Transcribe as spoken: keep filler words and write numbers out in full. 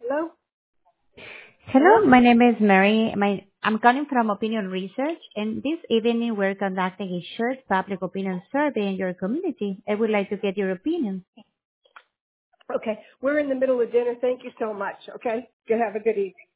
Hello? Hello? Hello, my name is Mary. My, I'm calling from Opinion Research, and this evening we're conducting a short public opinion survey in your community. I would like to get your opinion. Okay. We're in the middle of dinner. Thank you so much. Okay? You have a good evening.